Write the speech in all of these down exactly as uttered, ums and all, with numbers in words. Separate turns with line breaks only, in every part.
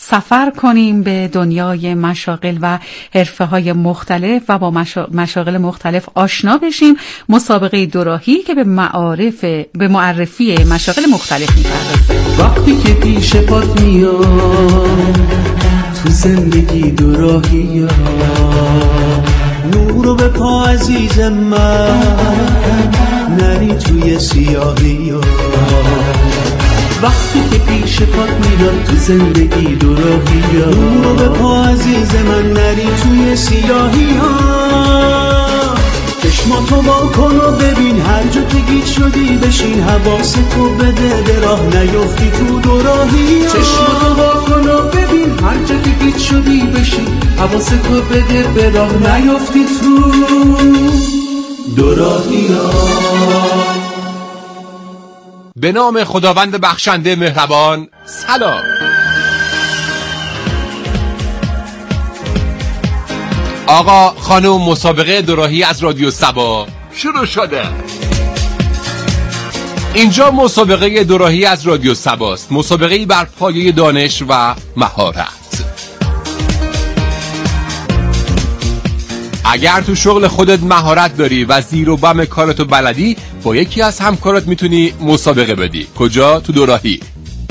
سفر کنیم به دنیای مشاغل و حرفه‌های مختلف و با مشاغل مختلف آشنا بشیم. مسابقه دوراهی که به معارف به معرفی مشاغل مختلف می‌پردازه.
وقتی که پیش پات میام تو زندگی دوراهی ها، نورو به پا عزیز من نری توی سیاهی ها. وقتی که پیش پات میام تو زندگی دوراهی ها، نورو به پا عزیز من نری توی سیاهی ها. چشماتو وا کن و ببین هر جا که گیج شدی بشین، حواستو بده به راه نیفتی تو دوراهی ها. چشماتو وا کن و ببین هر جا که گیج شدی بشین، حواستو بده به راه نیفتی تو دوراهی ها.
به نام خداوند بخشنده مهربان. سلام. آقا خانم، مسابقه دوراهی از رادیو سبا شروع شده. اینجا مسابقه دوراهی از رادیو سباست، مسابقه‌ای بر پایه دانش و مهارت. اگر تو شغل خودت مهارت داری و زیر و بم کارتو بلدی، با یکی از همکارات میتونی مسابقه بدی. کجا؟ تو دوراهی.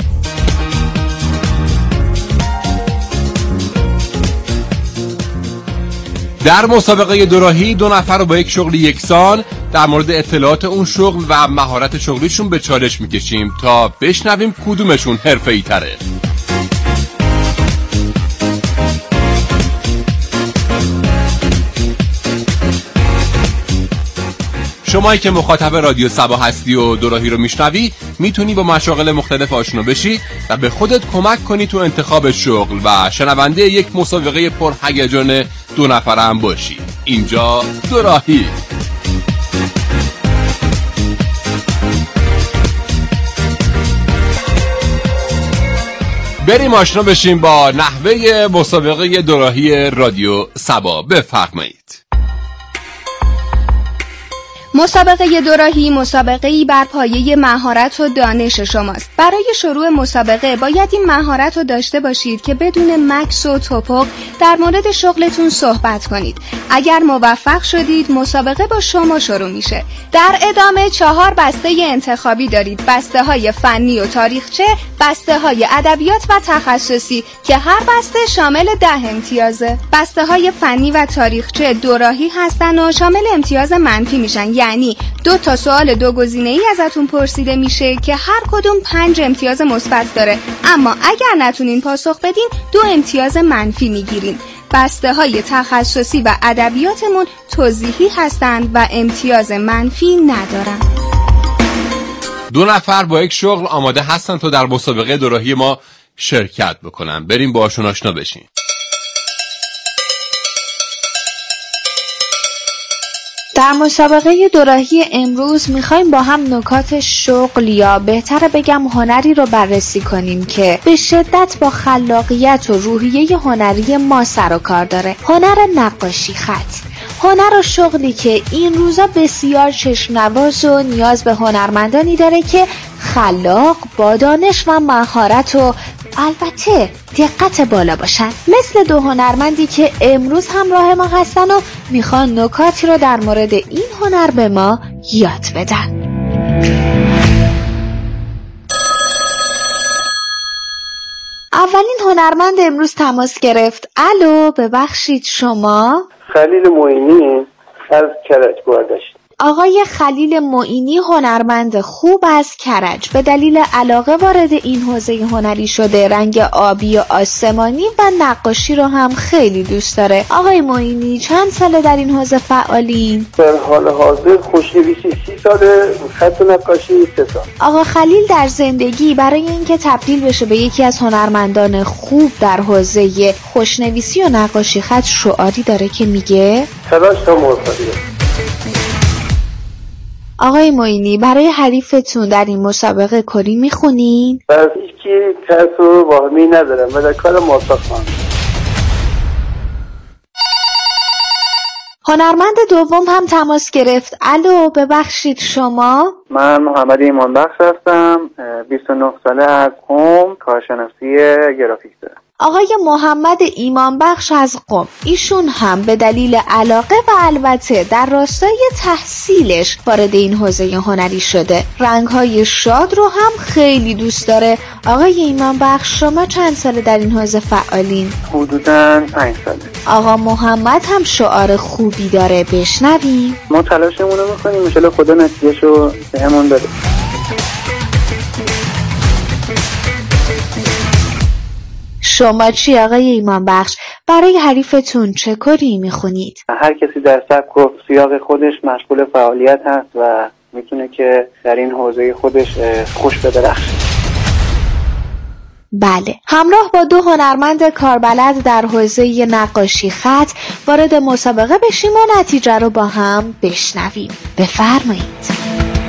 در مسابقه دوراهی دو نفر رو با یک شغل یکسان در مورد اطلاعات اون شغل و مهارت شغلیشون به چالش میکشیم تا بشنویم کدومشون حرفه‌ای تره. شمایی که مخاطب رادیو سبا هستی و دوراهی رو میشنوی، میتونی با مشاغل مختلف آشنا بشی و به خودت کمک کنی تو انتخاب شغل و شنونده یک مسابقه پرهیجان دو نفره هم باشی. اینجا دوراهی. بریم آشنا بشیم با نحوه مسابقه دوراهی رادیو سبا. بفرمایید.
مسابقه دوراهی مسابقه‌ای بر پایه مهارت و دانش شماست. برای شروع مسابقه باید این مهارت رو داشته باشید که بدون مکث و توپق در مورد شغلتون صحبت کنید. اگر موفق شدید مسابقه با شما شروع میشه. در ادامه چهار بسته انتخابی دارید: بسته های فنی و تاریخچه، بسته های ادبیات و تخصصی که هر بسته شامل ده امتیازه. بسته های فنی و تاریخچه دوراهی هستن و شامل امتیاز منفی میشن، یعنی دو تا سوال دو گزینه‌ای ازتون پرسیده میشه که هر کدوم پنج امتیاز مثبت داره، اما اگر نتونین پاسخ بدین دو امتیاز منفی میگیرین. بسته های تخصصی و ادبیاتمون توضیحی هستند و امتیاز منفی ندارن.
دو نفر با یک شغل آماده هستن تا در مسابقه دوراهی ما شرکت بکنن. بریم باهاشون آشنا بشیم.
در مسابقه دوراهی امروز میخوایم با هم نکات شغل یا بهتر بگم هنری رو بررسی کنیم که به شدت با خلاقیت و روحیه هنری ما سر و کار داره. هنر نقاشی خط. هنر و شغلی که این روزا بسیار چشم‌نواز و نیاز به هنرمندانی داره که خلاق، با دانش و مهارت و البته دقت بالا باشن، مثل دو هنرمندی که امروز همراه ما هستن و میخوان نکاتی رو در مورد این هنر به ما یاد بدن. اولین هنرمند امروز تماس گرفت. الو، ببخشید شما؟
خلیل معینی از کرج برداشت.
آقای خلیل معینی هنرمند خوب از کرج به دلیل علاقه وارد این حوزه هنری شده. رنگ آبی و آسمانی و نقاشی رو هم خیلی دوست داره. آقای معینی چند ساله در این حوزه فعالین؟
در حال حاضر خوشنویسی سی ساله، خط و نقاشی سه سال.
آقا خلیل در زندگی برای اینکه تبدیل بشه به یکی از هنرمندان خوب در حوزه خوشنویسی و نقاشی خط شعاری داره که میگه
تلاش تا موفقیت.
آقای معینی برای حریفتون در این مسابقه کری میخونین؟
از هیچکی ترس و واهمی ندارم و در کار موفق خواهم.
هنرمند دوم هم تماس گرفت. الو، ببخشید شما؟
من محمد ایمان بخش هستم، بیست و نه ساله، از قم، کارشناسی گرافیک دارم.
آقای محمد ایمانبخش از قم، ایشون هم به دلیل علاقه و البته در راستای تحصیلش وارد این حوزه هنری شده. رنگ‌های شاد رو هم خیلی دوست داره. آقای ایمانبخش، شما چند ساله در این حوزه فعالین؟
حدوداً پنج ساله.
آقا محمد هم شعار خوبی داره، بشنویم.
ما تلاشمون رو می‌کنیم، ان شاءالله خدا نتیجه‌شو بهمون بده.
شما چی آقای ایمانبخش؟ برای حریفتون چه کاری میخونید؟
هر کسی در سبک و سیاق خودش مشغول فعالیت هست و میتونه که در این حوزه خودش خوش بدرخشه.
بله، همراه با دو هنرمند کاربلد در حوزه نقاشی خط وارد مسابقه بشیم و نتیجه رو با هم بشنویم. بفرمایید.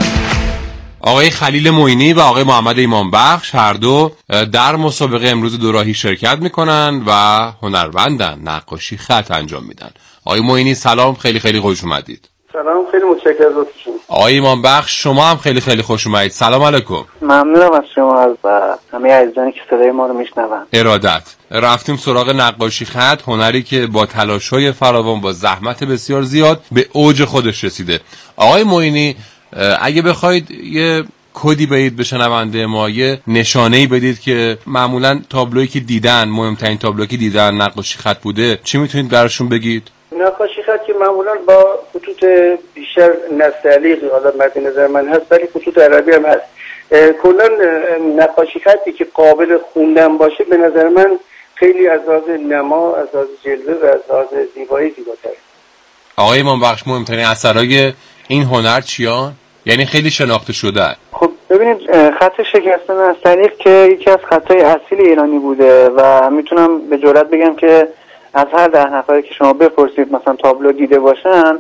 آقای خلیل معینی و آقای محمد ایمانبخش هر دو در مسابقه امروز دوراهی شرکت میکنن و هنرمندن، نقاشی خط انجام میدن. آقای معینی سلام، خیلی خیلی خوش اومدید.
سلام، خیلی متشکرم از لطفتون.
آقای ایمانبخش شما هم خیلی خیلی خوش اومدید. سلام علیکم.
ممنونم از شما از همه عزیزانی که صدای ما رو میشنون.
ارادت. رفتیم سراغ نقاشی خط، هنری که با تلاش‌های فراوان، با زحمت بسیار زیاد به اوج خودش رسیده. آقای معینی، اگه بخواید یه کدی بدید به شنونده ما، یه نشانه‌ای بدید که معمولاً تابلویی که دیدن، مهمترین تابلویی که دیدن نقاشی خط بوده، چی میتونید براشون بگید؟
نقاشی خط که معمولاً با خطوط بیشتر نستعلیق حالا مد نظر من هست، ولی خطوط عربی هم هست. کلاً نقاشی خطی که قابل خوندن باشه به نظر من خیلی از لحاظ نما، از لحاظ جلوه و از لحاظ زیبایی زیباتره.
آقای ایمانبخش، مهمترین اثرای این هنر چیان؟ یعنی خیلی شناخته شده.
خب ببینید، خط شکستن نستعلیق که یکی از خطای اصیل ایرانی بوده و میتونم به جرئت بگم که از هر ده نفری که شما بپرسید مثلا تابلو دیده باشن،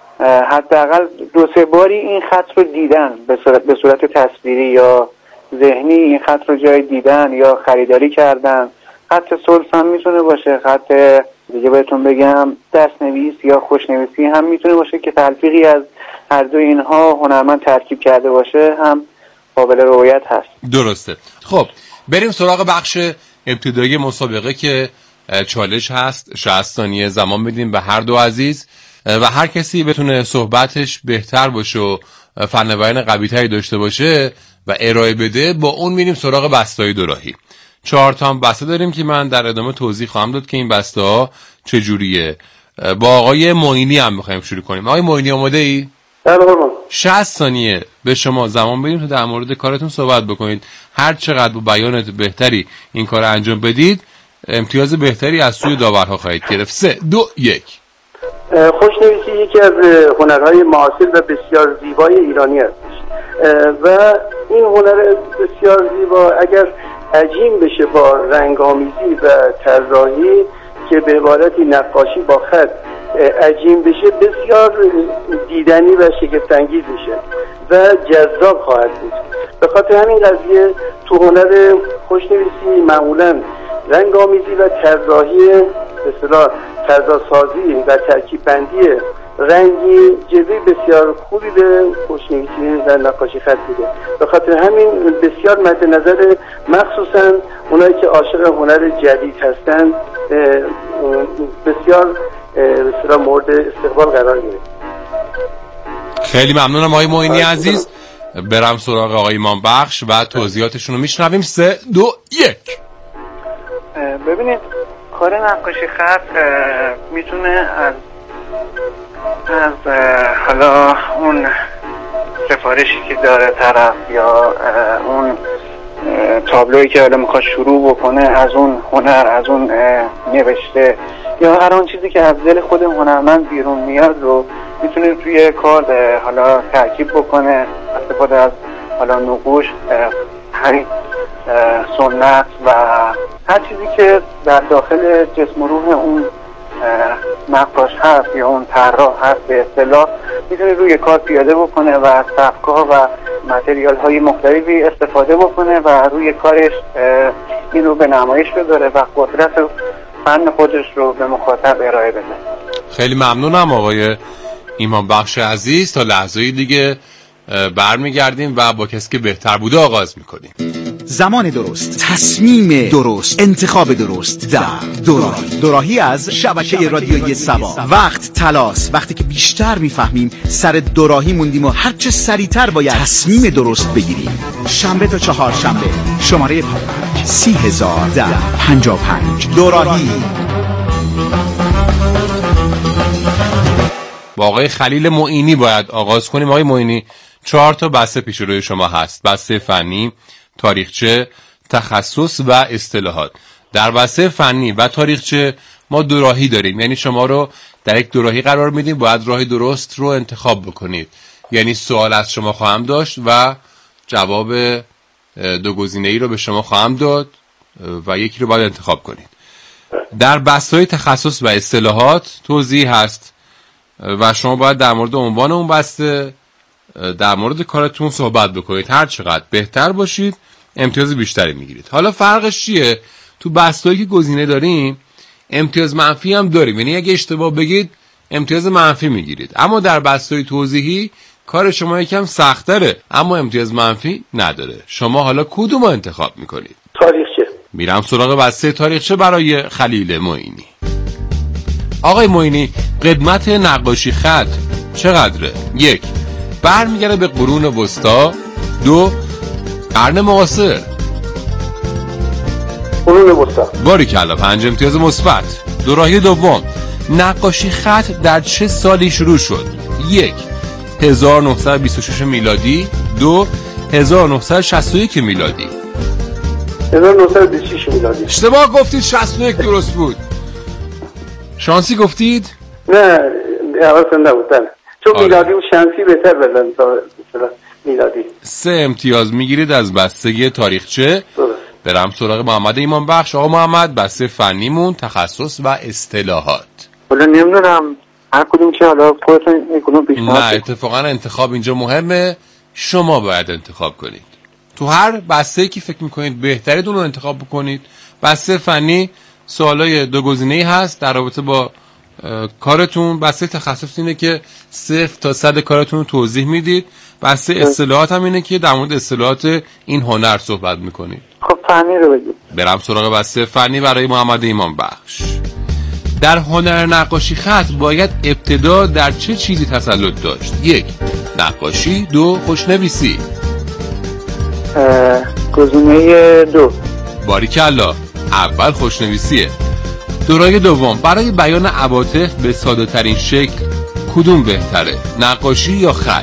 حداقل دو سه باری این خط رو دیدن به صورت به صورت تصویری یا ذهنی. این خط رو جای دیدن یا خریداری کردن. خط سلس هم میتونه باشه، خط دیگه بهتون بگم دستنویس یا خوشنویسی هم میتونه باشه که تلفیقی از هر دو اینها هنرمند ترکیب کرده باشه، هم قابل رویت هست.
درسته. خب بریم سراغ بخش ابتدایی مسابقه که چالش هست. شصت ثانیه زمان بدیم به هر دو عزیز و هر کسی بتونه صحبتش بهتر باشه و فناورین قوی‌تری داشته باشه و ارائه بده، با اون میریم سراغ بسته‌های دوراهی. چهار تا هم بسته داریم که من در ادامه توضیح خواهم داد که این بسته ها چجوریه. با آقای معینی هم میخوایم شروع کنیم. آقای معینی آماده ای؟
بله بابا.
شصت ثانیه به شما زمان بدیم تا در مورد کارتون صحبت بکنید. هر چقدر با بیانت بهتری این کار انجام بدید، امتیاز بهتری از سوی داورها خواهید گرفت. سه دو یک.
خوشنویسی یکی از هنرهای معاصر و بسیار زیبای ایرانی است و این هنر بسیار زیبا اگر عجین بشه با رنگامیزی و طراحی که به عبارتی نقاشی با خط عجین بشه، بسیار دیدنی و شگفت‌انگیز میشه و جذاب خواهد بود. به خاطر همین قضیه تو هنر خوشنویسی معمولاً رنگامیزی و طراحی به اصطلاح طراحسازی و ترکیب بندی رنگی جزئی بسیار خوبی به خوشنویسی و نقاشی خط بوده. به خاطر همین بسیار مد نظر مخصوصا اونایی که عاشق هنر جدید هستن بسیار بسیار مورد استقبال قرار گرفت.
خیلی ممنونم آقای معینی عزیز. برم سراغ آقای ایمانبخش و توضیحاتشون رو میشنویم. سه دو یک.
ببینید، کار نقاشی خط میتونه از از حالا اون سفارشی که داره طرف یا اون تابلویی که حالا میخواد شروع بکنه، از اون هنر، از اون نوشته یا هر آن چیزی که از دل خود هنرمند بیرون میاد رو میتونه توی کار حالا ترکیب بکنه، استفاده از حالا نقوش، همین سنت و هر چیزی که در داخل جسم و روح اون نقاش هست یا اون طراح هست به اصطلاح، میتونه روی کار پیاده بکنه و از سبک‌ها و متریال های مختلفی استفاده بکنه و روی کارش این رو به نمایش بذاره و قدرت و فن خودش رو به مخاطب ارائه بده.
خیلی ممنونم آقای ایمانبخش عزیز. تا لحظه دیگه برمیگردیم و با کسی که بهتر بوده آغاز میکنیم.
زمان درست، تصمیم درست، انتخاب درست در دوراهی. دوراهی از شبکه رادیویی سبا. وقت طلاست، وقتی که بیشتر میفهمیم سر دوراهی موندیم و هرچه سریعتر باید تصمیم درست بگیریم. شنبه تا چهار شنبه، شماره پاپک سی هزار ده پنجا پنج. دوراهی.
با آقای خلیل معینی باید آغاز کنیم. آقای معینی، چهار تا بسته پیش روی شما هست: بسته فنی، تاریخچه، تخصص و اصطلاحات. در بسته فنی و تاریخچه ما دوراهی داریم، یعنی شما رو در یک دوراهی قرار میدیم، باید راه درست رو انتخاب بکنید. یعنی سوال از شما خواهم داشت و جواب دو گزینه‌ای رو به شما خواهم داد و یکی رو باید انتخاب کنید. در بسته تخصص و اصطلاحات توضیح هست و شما باید در مورد عنوان اون بسته، در مورد کارتون صحبت بکنید. هر چقدر بهتر باشید امتیاز بیشتری میگیرید. حالا فرقش چیه؟ تو بسته‌ای که گزینه داریم امتیاز منفی هم داریم، یعنی اگه اشتباه بگید امتیاز منفی میگیرید. اما در بسته‌ای توضیحی کار شما یکم سخت‌تره اما امتیاز منفی نداره. شما حالا کدوم رو انتخاب میکنید؟
تاریخچه.
میرم سراغ بسته تاریخچه برای خلیل معینی. آقای معینی، قدمت نقاشی خط چقدره؟ یک، برمیگرده به قرون وسطا. دو، قرن معاصر.
قرون وسطا.
باریکلا، پنج امتیاز مثبت. دوراهی دوم، نقاشی خط در چه سالی شروع شد؟ یک، هزار و نهصد و بیست و شش میلادی. دو، هزار و نهصد و شصت و یک میلادی.
هزار و نهصد و بیست و شش میلادی.
اشتباه گفتید، شصت و یک درست بود. شانسی گفتید؟
نه، حواسم نبود. چون میلادی و شانسی بهتر بزن تا میلادی.
سه امتیاز میگیرید از بسته تاریخچه. برم سراغ محمد ایمان بخش. آقا محمد، بسته فنیمون، تخصص و اصطلاحات.
حالا نمیدونم هر کدوم که حالا خودتون این کدوم پیشنهاد.
نه، اتفاقا انتخاب اینجا مهمه. شما باید انتخاب کنید. تو هر بسته‌ای که فکر میکنید بهتره اون رو انتخاب بکنید. بسته فنی سوالای دو گزینه‌ای هست در رابطه با کارتون. بسته تخصص اینه که صفر تا صد کارتون رو توضیح میدید. بسته اصطلاحات هم اینه که در مورد اصطلاحات این هنر صحبت میکنید.
خب فنی رو بگید.
برم سراغ بسته فنی برای محمد ایمان بخش. در هنر نقاشی خط باید ابتدا در چه چیزی تسلط داشت؟ یک، نقاشی. دو، خوشنویسی.
گزینه دو.
باریکلا، اول خوشنویسیه. دوراهی دوم، برای بیان عواطف به ساده ترین شکل کدوم بهتره؟ نقاشی یا خط؟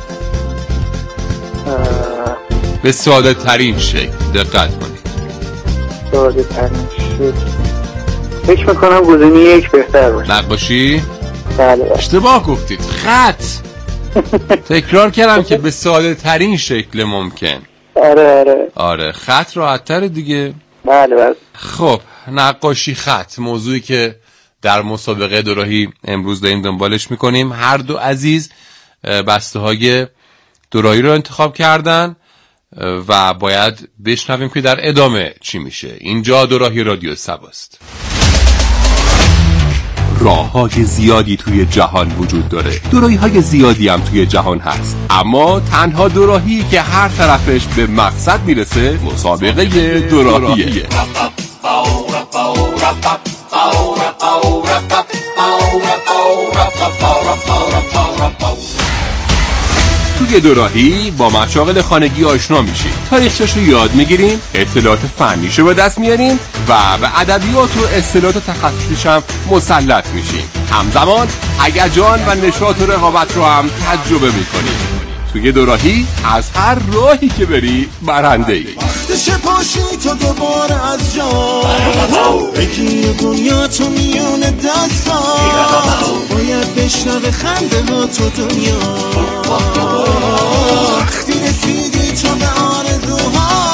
به ساده ترین شکل دقت کنید.
ساده ترین شکل فکر میکنم گزینه یک بهتر باشه.
نقاشی؟
بله.
اشتباه گفتید، خط. تکرار کردم که به ساده ترین شکل ممکن.
آره آره
آره، خط راحت‌تره دیگه.
بله بله.
خب، نقاشی خط، موضوعی که در مسابقه دوراهی امروز داریم دنبالش میکنیم. هر دو عزیز بسته های دوراهی رو انتخاب کردن و باید بشنویم که در ادامه چی میشه. اینجا دوراهی رادیو سباست. راه‌های زیادی توی جهان وجود داره، دوراهی‌های زیادی هم توی جهان هست، اما تنها دوراهی که هر طرفش به مقصد میرسه مسابقه دوراهیه. توی دوراهی با مشاغل خانگی آشنا میشیم، تاریخچه‌شو یاد میگیریم، اطلاعات فنیشو به دست میاریم و به ادبیات و اصطلاحات تخصصیش هم مسلط میشیم. همزمان هیجان و نشاط و رقابت رو هم تجربه میکنیم. توی دوراهی از هر راهی که بری برنده‌ای.
وقتش پاشی تو دوباره از جا بگی دنیا تو میون دستا، باید بشنوه خنده با تو دنیا، وقتی رسیدی تو به آرزوها.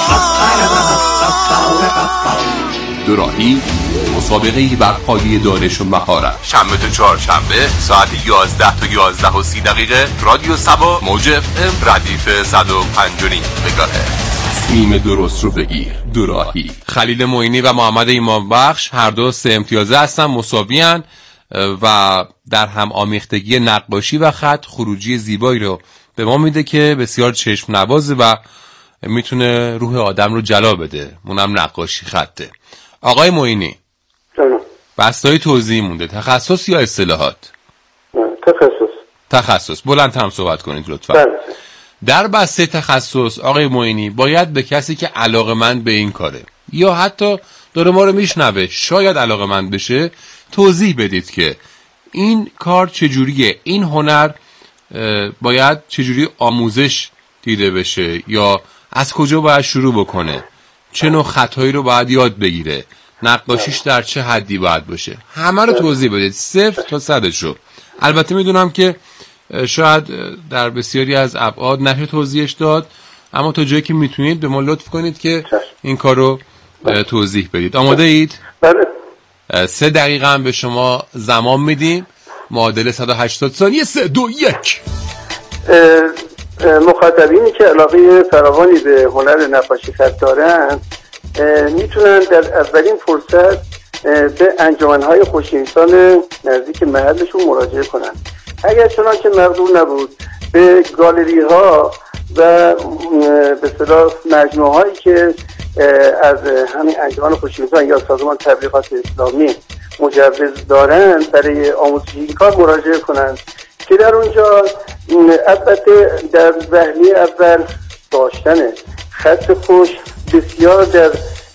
دوراهی مسابقه‌ای بر پایه دانش و مهارت. شنبه تا چهارشنبه ساعت یازده تا یازده و سی دقیقه رادیو سبا موج اف ام ردیف صد و پنج و نیم مگاهرتز. تصمیم درست رو بگیر. دوراهی. خلیل معینی و محمد ایمان بخش هر دو سه امتیازه هستن، مساویان و در هم آمیختگی نقاشی و خط خروجی زیبایی رو به ما میده که بسیار چشم نوازه و میتونه روح آدم رو جلا بده. اونم نقاشی خطه. آقای معینی بستای توضیح مونده، تخصص یا اصطلاحات؟
تخصص.
تخصص. بلند هم صحبت کنید لطفا.
بله.
در بسته تخصص آقای معینی باید به کسی که علاقه‌مند به این کاره یا حتی داره ما رو میشنوه شاید علاقه‌مند بشه توضیح بدید که این کار چجوریه، این هنر باید چجوری آموزش دیده بشه یا از کجا باید شروع بکنه، چه نوع خطایی رو باید یاد بگیره، نقاشیش در چه حدی باید باشه، همه رو توضیح بدید صفر تا صدش رو. البته میدونم که شاید در بسیاری از ابعاد نشه توضیحش داد، اما تا جایی که میتونید به ما لطف کنید که این کار رو توضیح بدید. آماده اید؟
بله.
سه دقیقه هم به شما زمان میدیم، معادل صد و هشتاد ثانیه. سه دو یک.
مخاطبینی که علاقه فراوانی به هنر نقاشی خط دارن میتونن در اولین فرصت به انجمنهای خوشنویسان نزدیک محلشون مراجعه کنن. اگر چنان که مقدور نبود به گالری ها و به اصطلاح مجموعه هایی که از همین انجمن خوشنویسان یا سازمان تبلیغات اسلامی مجوز دارن برای آموزش این کار مراجعه کنن که در اونجا البته در وهله اول داشتن خط خوش بسیار در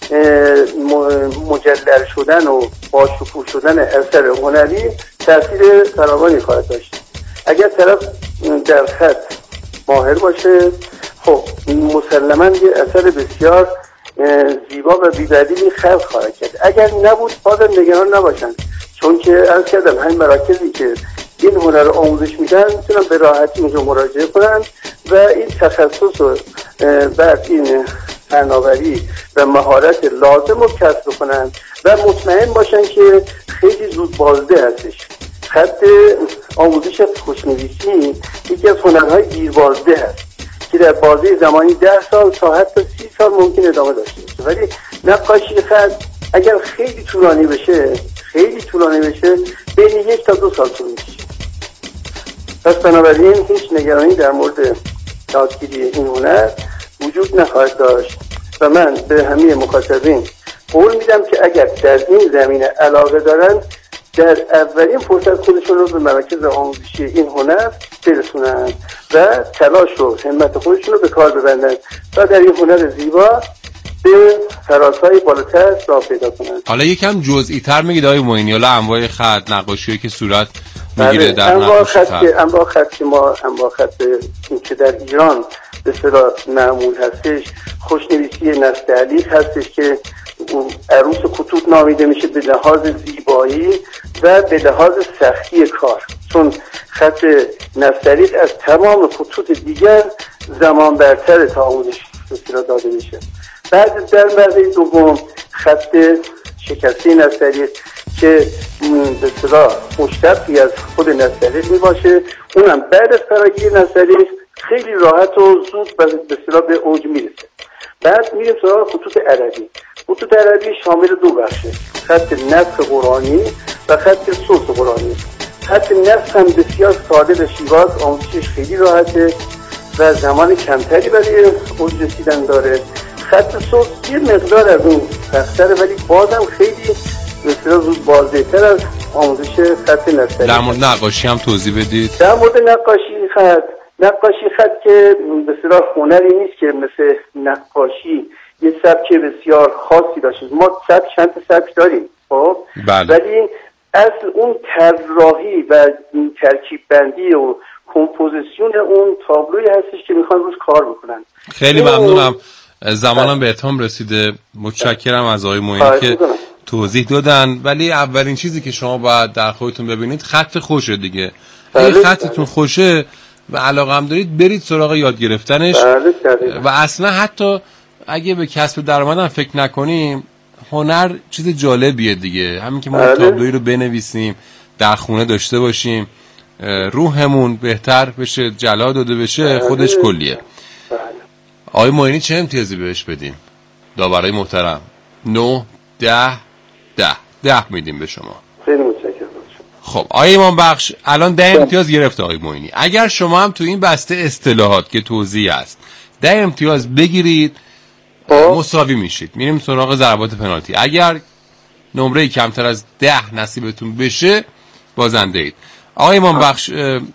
مجلل شدن و باشکوه شدن اثر هنری تاثیر فراوانی خواهد داشت. اگر طرف در خط ماهر باشه خب مسلماً یه اثر بسیار زیبا و بی‌بدیلی خلق خواهد کرد. اگر نبود بازم نگران نباشن، چون که عرض کردم همین مراکزی که این هنر رو آموزش میدن میتونن به راحتی اونجا مراجعه کنن و این تخصص و بعد این فناوری و مهارت لازم رو کسب کنن و مطمئن باشن که خیلی زود بازده هستش. خط آموزش خوشنویسی یکی از هنرهای دیربازده هست که در بازه زمانی ده سال تا حتی سی سال ممکن ادامه داشته باشه، ولی نقاشی خط اگر خیلی طولانی بشه خیلی طولانی بشه بین یک تا دو سال طول می‌کشه. پس بنابراین هیچ نگرانی در مورد یادگیری این هنر وجود نخواهد داشت و من به همه مخاطبین قول میدم که اگر در این زمینه علاقه دارن در اولین فرصت خودشون رو به مراکز آموزشی این هنر برسونن و تلاش و همت خودشون رو به کار ببندن و در این هنر زیبا به فراسای بالاتر راه پیدا کنن.
حالا یکم جزئی تر میگید آقای معینی، حالا انواع خط نقاشی که صورت میگیره در
انواع خط که انواع خط که ما انواع خط که در ایران به اصطلاح معمول هستش خوشنویسی نستعلیق هستش که عروس خطوط نامیده میشه به لحاظ زیبایی و به لحاظ سختی کار، چون خط نستعلیق از تمام خطوط دیگر زمان برتر تا آموزش داده میشه. بعد در مرحله دوم خط شکسته نستعلیق که به اصطلاح مشتقی از خود نستعلیق میباشه، اونم بعد از فراگیری نستعلیق خیلی راحت و زود به اصطلاح به اوج میرسه. بعد میریم سراغ خطوط عربی. خطوط عربی شامل دو بخشه، خط نسخ قرآنی و خط صوت قرآنی. خط نسخ هم بسیار ساده و شیواز، آموزشش خیلی راحته و زمان کمتری برای اوج رسیدن داره. خط صوت یه مقدار از اون سخت‌تره ولی بازم خیلی بسیار زود بازده‌تر از آموزش خط نسخ.
در مورد نقاشی هم توضیح بدید.
در مورد نقاشی خط نقاشی خط که به اصطلاح هنری نیست که مثل نقاشی یه سبک بسیار خاصی داشته. ما سبک چند تا سبک داریم خب
بله.
ولی اصل اون طراحی و ترکیب بندی و کمپوزیسیون اون تابلوی هستش که میخوان روش کار بکنن.
خیلی ممنونم، زمانم به اتمام رسیده. متشکرم از آقای معینی که توضیح دادن، ولی اولین چیزی که شما باید در خودتون ببینید خط خوشه دیگه. اگه خطتون خوشه و علاقه هم دارید برید سراغ یاد گرفتنش. و اصلا حتی اگه به کسب درآمدم فکر نکنیم هنر چیز جالبیه دیگه. همین که ما تابلویی رو بنویسیم در خونه داشته باشیم روحمون بهتر بشه، جلا داده بشه، خودش کلیه. آقای معینی چه امتیازی بهش بدیم؟ داورای محترم. نه ده ده ده میدیم به شما.
خیلی متشکرم.
خب آقای ایمان بخش الان ده امتیاز گرفت آقای معینی. اگر شما هم تو این بسته اصطلاحات که توضیح است ده امتیاز بگیرید مساوی میشید، میریم سراغ ضربات پنالتی. اگر نمره کمتر از ده نصیبتون بشه بازنده اید. آقای ایمان بخش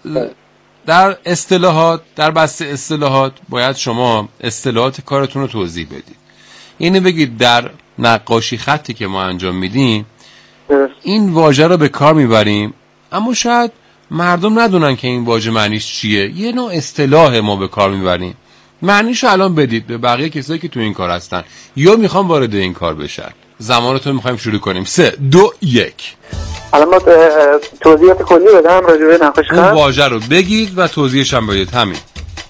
در اصطلاحات، در بسته اصطلاحات باید شما اصطلاحات کارتون رو توضیح بدید. اینو بگید در نقاشی خطی که ما انجام میدیم این واژه رو به کار میبریم، اما شاید مردم ندونن که این واژه معنیش چیه. یه نوع اصطلاح ما به کار میبریم، معنیشو الان بدید به بقیه کسایی که تو این کار هستن یا میخوام وارد این کار بشن. زمانتون میخوایم شروع کنیم. سه دو یک.
الان ما توضیحات کلی بدم راجع به نقاشی خط.
اون واژه رو بگید و توضیحش هم بدید. همین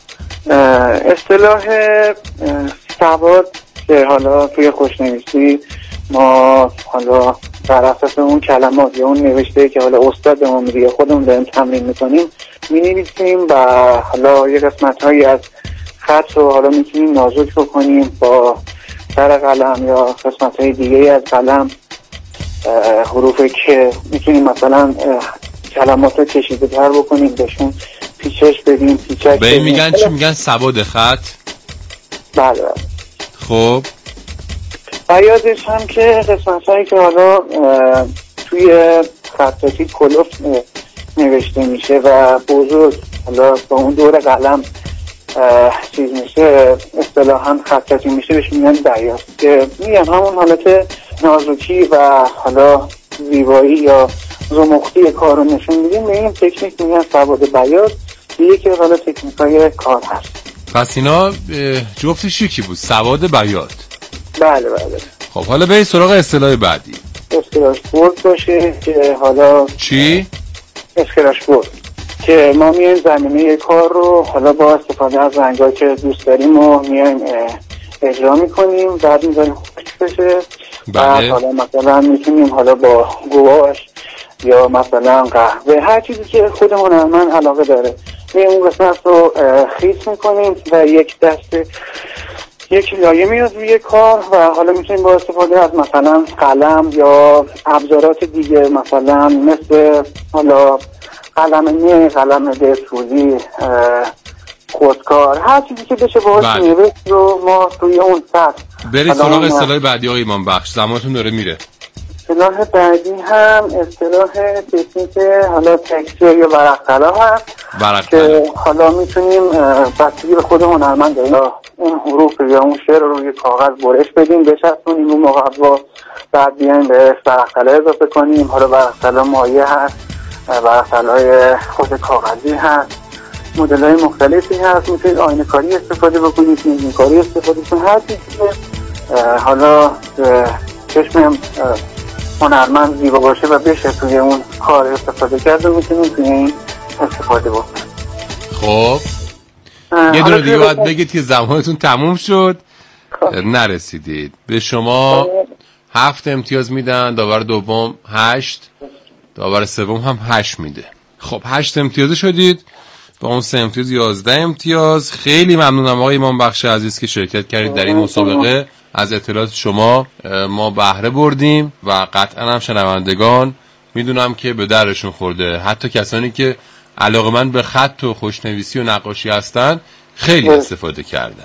اصطلاح سواد که حالا توی خوشنویسی ما حالا بر اساس اون کلمات یا اون نوشته که حالا استاد به ما میگه خودمون داریم تمرین میکنیم مینویسیم و حالا یه قسمت هایی از خط رو حالا میتونیم نازک بکنیم با سر قلم یا قسمت های دیگه از قلم، حروفی که میتونیم مثلا کلمات رو کشیده تر بکنیم، بهشون پیچش بدیم، پیچک
به این میگن چی میگن؟ سواد خط.
بله.
خب
بیادش هم که قسمت هایی که حالا توی خطاطی کلوف نوشته میشه و بزرگ حالا با اون دور قلم چیز میشه اصطلاحاً خطاطی میشه، بهش میگن بیاض که میگن همون حالت نازکی و حالا زیبایی یا زمختی کار رو نشون میدیم. به این تکنیک میگن سواد بیاض. یکی از حالا تکنیک‌های کار هست.
پس اینا جفتش یکی بود، سواد بیاض.
بله بله.
خب حالا بریم سراغ اصطلاح بعدی.
اسکراچ بورد باشه که حالا
چی؟
اسکراچ بورد که ما میایم زمینه کار رو حالا با استفاده از رنگایی که دوست داریم و میایم اجرا میکنیم، بعد میذاریم خشک بشه. بعد حالا مثلا میتونیم حالا با گواش یا مثلا قهوه هر چیزی که خود هنرمند علاقه داره میایم اون قسمت رو خیس میکنیم و یک دسته یک لایه میاد روی کار و حالا میتونیم با استفاده از مثلا قلم یا ابزارات دیگه مثلا مثل حالا قلم نه، قلم دستوری، خودکار، هر چیزی که بشه باهاش نوشت رو ما توی اون سطح.
برید سراغ اصطلاح بعدی آقای ایمان بخش، زمانتون داره میره.
اصطلاح بعدی هم اصطلاح تکنیک حالا تکسچر یا ورق طلا هست که حالا میتونیم بستگی به خود هنرمند داریم اون حروف یا اون شعر رو روی کاغذ برش بدیم، بچسبونیم اون مقوا، بعد بیایم به ورق طلا اضافه کنیم. حالا ورق طلا مایع هست، ورق طلای خود کاغذی هست، مدل‌های مختلفی هست. میتونید آینه کاری استفاده بکنید، میزین کاری استفاده کنید، هر چیزی که حالا چشم هنرمند زیبا باشه و بشه توی اون کار استفاده کرده میتونید توی این استفاده بکنید.
خب یه دونه دیگه باید بگید که زمانتون تموم شد. نرسیدید. به شما هفت امتیاز میدن، داور دوم هشت، داور سوم هم هشت میده. خب هشت امتیاز شدید، با اون سه امتیاز یازده امتیاز. خیلی ممنونم آقای ایمان بخش عزیز که شرکت کردید در این مسابقه. از اطلاعات شما ما بهره بردیم و قطعا هم شنوندگان میدونم که به درشون خورده، حتی کسانی که علاقه‌مند به خط و خوشنویسی و نقاشی هستن خیلی استفاده کردن.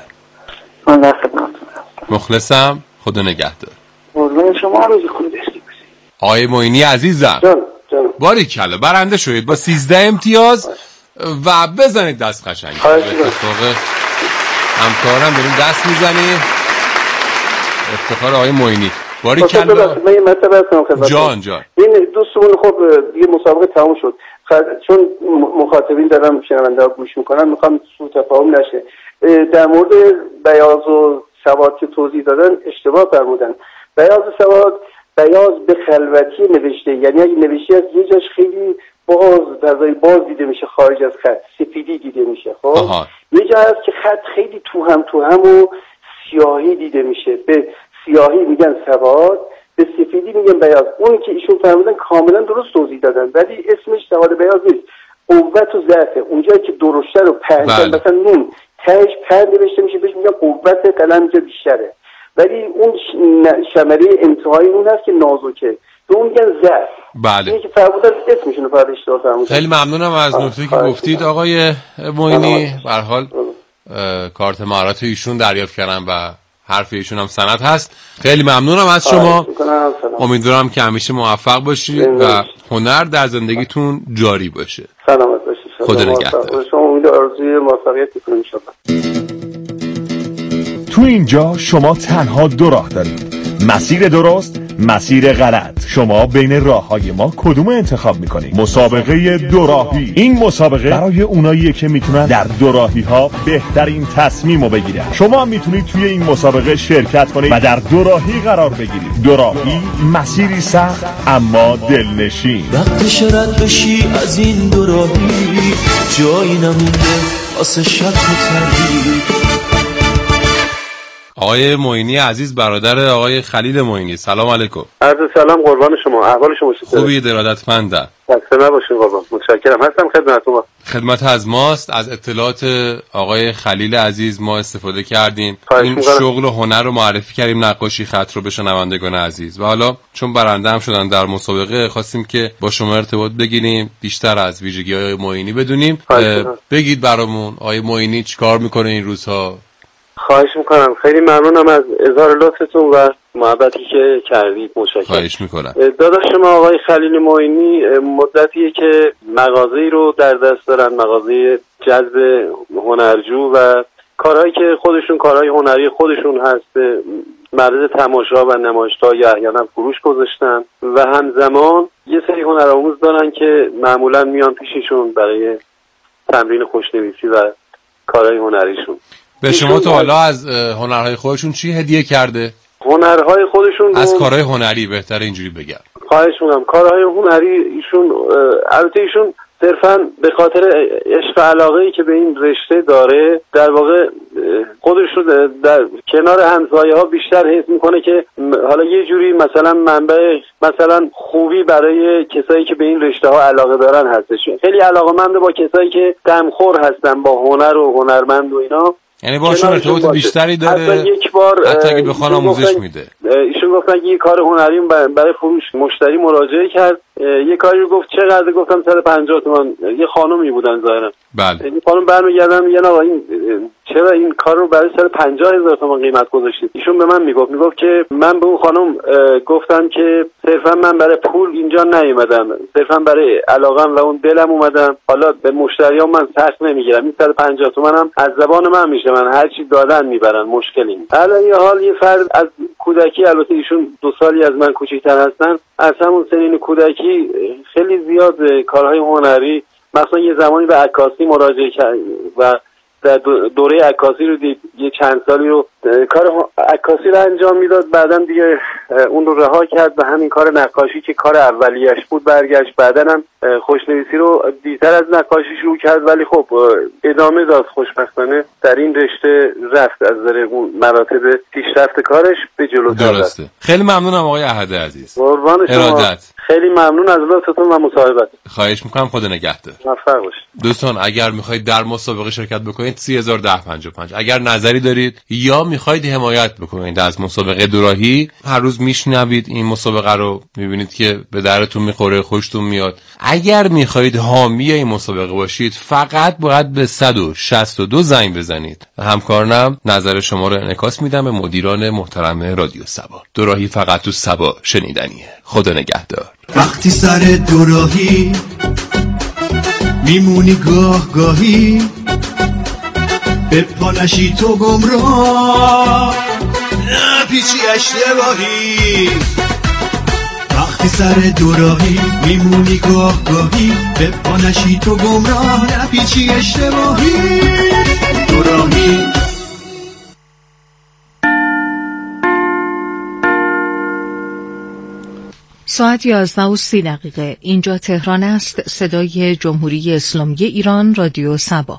مخلصم، خدا نگهدار.
قربان شما، روز خوبی داشته باشید.
آقای معینی عزیزم باریکلا برنده شدید با سیزده امتیاز و بزنید دست قشنگ. اتفاق همکارم بریم دست میزنیم. افتخار آقای معینی. باریکلا.
من یه مطلب هستم خدمت
جان جان.
این دوستمون خب یه مسابقه تموم شد. چون مخاطبین دارن شنونده ها گوش میکنن میخوام سوء تفاهم نشه. در مورد بیاض و سواد که توضیح دادن اشتباه فرمودن. بیاض و سواد، بیاض به خلوتی نوشته، یعنی اگه نوشته از یه جاش خیلی باز فضای باز دیده میشه، خارج از خط سفیدی دیده میشه. خب یه جا هست که خط خیلی تو هم تو هم و سیاهی دیده میشه، به سیاهی میگن سواد، به سفیدی میگن بیاض. اونی که ایشون فرمودن کاملا درست توضیح دادن، ولی اسمش سواد بیاض نیست، قوت و ضعف. اونجایی که درشته رو پنج بله. مثلا نون تهش پنج نوشته میشه بهش میگن قوت قلم اینجا بیشتره، ولی اون شماره انتهایی اون هست که نازکه، به اون میگن ضعف.
بله.
اینی که فرمودن اسمشون رو فقط اشتباه فرمودن.
خیلی ممنونم از نکته که گفتید آقای معینی. به هر حال کارت مهارت ایشون دریافت کردم و حرف ایشون هم سند هست. خیلی ممنونم از شما. امیدوارم که همیشه موفق باشید و هنر در زندگیتون جاری باشه.
سلامت باشید.
خدا نگهدار.
شما امید آرزوی موفقیتتون ان شاءالله.
تو اینجا شما تنها دو راه دارید: مسیر درست، مسیر غلط. شما بین راههای ما کدوم انتخاب میکنید؟ مسابقه دوراهی. این مسابقه برای اوناییه که میتونن در دوراهی ها بهترین تصمیمو بگیرن. شما هم میتونید توی این مسابقه شرکت کنید و در دوراهی قرار بگیرید. دوراهی مسیری سخت اما دلنشین.
وقتش رد بشی از این دوراهی، جایی نمونده واسه شک و تردید.
آقای معینی عزیز، برادر آقای خلیل معینی، سلام علیکم.
عرض سلام، قربان شما. احوال شما چطوره؟
خوبی؟ ارادتمندم.
خسته نباشید قربان. متشکرم. هستم خدمتتون.
خدمت از ماست. از اطلاعات آقای خلیل عزیز ما استفاده کردیم. این
میکنم.
شغل و هنر رو معرفی کردیم، نقاشی خط رو به شنوندگان عزیز. و حالا چون برنده هم شدن در مسابقه، خواستیم که با شما ارتباط بگیریم، بیشتر از ویژگی‌های معینی بدونیم. بگید برامون آقای معینی چیکار میکنه این روزها؟
خواهش میکنم. خیلی ممنونم از اظهار لطفتون و محبتی که کردید. متشکرم.
خواهش میکنم.
داداش ما آقای خلیل معینی مدتیه که مغازه‌ای رو در دست دارن، مغازه جذب هنرجو و کارهایی که خودشون کارهای هنری خودشون هست معرض تماشا و نمایشگاه یا احیانا فروش گذاشتن و همزمان یه سری هنرآموز دارن که معمولا میان پیششون برای تمرین خوشنویسی و کارهای هنریشون.
به شما تا حالا از هنرهای خودشون چی هدیه کرده؟
هنرهای خودشون
از کارهای هنری بهتره اینجوری بگم.
خواهش می‌کنم. کارهای هنری ایشون البته ایشون صرفاً به خاطر عشق و علاقه‌ای که به این رشته داره، در واقع خودش رو در کنار همسایه‌ها بیشتر حس می‌کنه که حالا یه جوری مثلا منبع مثلا خوبی برای کسایی که به این رشته‌ها علاقه دارن هستش. خیلی علاقه‌مند با کسایی که دمخور هستن با هنر و هنرمند و اینا،
یعنی باشون ارتباط بیشتری داره.
حتی یک بار
حتی اگه بخوان آموزش میده.
ایشون گفتن که یه کار هنری برای فروش مشتری مراجعه کرد، یه کاری رو گفت چقدر، گفتم صد و پنجاه تومان. یه خانومی بودن ظاهرا.
بله.
این خانم برمیگردن میگن آقا این چرا این کار رو برای صد و پنجاه هزار تومان قیمت گذاشتید؟ ایشون به من میگفت میگفت که من به اون خانم گفتم که صرفا من برای پول اینجا نیومدم، صرفا برای علاقم و اون دلم اومدم. حالا به مشتریام من سخت نمیگیرم، این صد و پنجاه تومانم از زبان من میشه، من هر چی دادن میبرن، مشکلی نیست. الان یه حال یه فرد از کودکی، البته ایشون دو سالی از من کوچیک‌تر هستن، از همون سنین کودکی خیلی زیاد کارهای هنری، مثلا یه زمانی به عکاسی مراجعه کرد و در دوره عکاسی رو دید، یه چند سالی رو کار عکاسی رو انجام میداد، بعداً دیگه اون رو رها کرد و همین کار نقاشی که کار اولیش بود برگشت. بعداً هم خوشنویسی رو دیرتر از نقاشی شروع کرد، ولی خب ادامه داد. خوشبختانه در این رشته رفت، از نظر اون مراتب پیشرفت کارش به جلو
درسته. خیلی ممنونم آقای احد عزیز.
قربان شما.
ارادت.
خیلی ممنون از لطفتون و مصاحبت.
خواهش میکنم. خدا نگهدار.
موفق باشید.
دوستان اگر میخواید در مسابقه شرکت بکنید سه هزار و ده پنجاه و پنج. اگر نظری دارید یا میخواید حمایت بکنید از مسابقه دوراهی، هر روز میشنوید این مسابقه رو، میبینید که به درتون میخوره، خوشتون میاد. اگر میخواید حامی این مسابقه باشید، فقط باید به صد و شصت و دو زنگ بزنید. همکارانم نظر شما رو انعکاس میدم به مدیران محترم رادیو سبا. دوراهی فقط تو سبا شنیدنیه. خدا نگهدار.
وقتی سر دوراهی میمونی گاه گاهی، به پانشی تو گمراه، نپیچی اشتباهی. وقتی سر دوراهی میمونی گاه گاهی، به پانشی تو گمراه، نپیچی اشتباهی. دوراهی
ساعت یازده و سی دقیقه. اینجا تهران است. صدای جمهوری اسلامی ایران، رادیو سبا.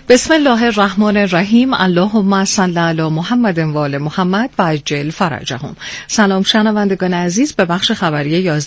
بسم الله الرحمن الرحیم. اللهم صل علی محمد و آل محمد و عجل فرجهم. سلام شنوندگان عزیز، به بخش خبری